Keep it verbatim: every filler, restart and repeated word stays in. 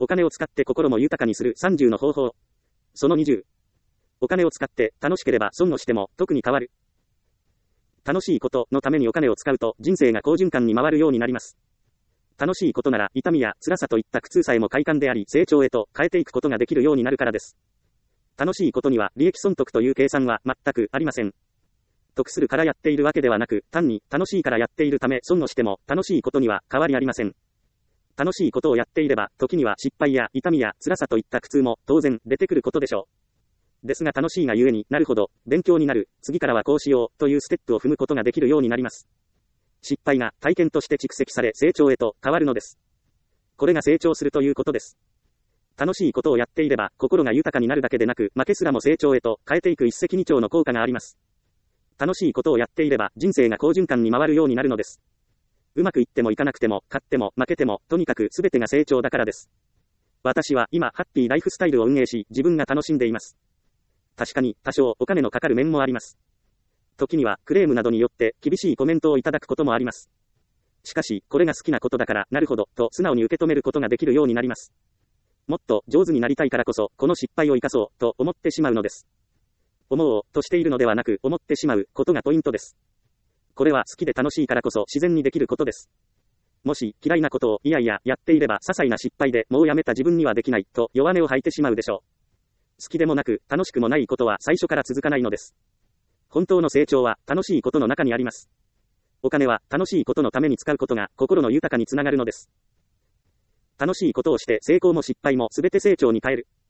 お金を使って心も豊かにするさんじゅうの方法。そのにじゅう。お金を使って楽しければ損をしても特に変わる。楽しいことのためにお金を使うと人生が好循環に回るようになります。楽しいことなら痛みや辛さといった苦痛さえも快感であり成長へと変えていくことができるようになるからです。楽しいことには利益損得という計算は全くありません。得するからやっているわけではなく、単に楽しいからやっているため損をしても楽しいことには変わりありません。楽しいことをやっていれば、時には失敗や痛みや辛さといった苦痛も当然出てくることでしょう。ですが楽しいがゆえになるほど、勉強になる、次からはこうしようというステップを踏むことができるようになります。失敗が体験として蓄積され成長へと変わるのです。これが成長するということです。楽しいことをやっていれば、心が豊かになるだけでなく、負けすらも成長へと変えていく一石二鳥の効果があります。楽しいことをやっていれば、人生が好循環に回るようになるのです。うまくいってもいかなくても、勝っても負けても、とにかく全てが成長だからです。私は今、ハッピーライフスタイルを運営し、自分が楽しんでいます。確かに、多少お金のかかる面もあります。時には、クレームなどによって、厳しいコメントをいただくこともあります。しかし、これが好きなことだから、なるほど、と素直に受け止めることができるようになります。もっと上手になりたいからこそ、この失敗を生かそう、と思ってしまうのです。思おうとしているのではなく、思ってしまうことがポイントです。これは好きで楽しいからこそ自然にできることです。もし嫌いなことをいやいややっていれば些細な失敗でもうやめた自分にはできないと弱音を吐いてしまうでしょう。好きでもなく楽しくもないことは最初から続かないのです。本当の成長は楽しいことの中にあります。お金は楽しいことのために使うことが心の豊かにつながるのです。楽しいことをして成功も失敗もすべて成長に変える。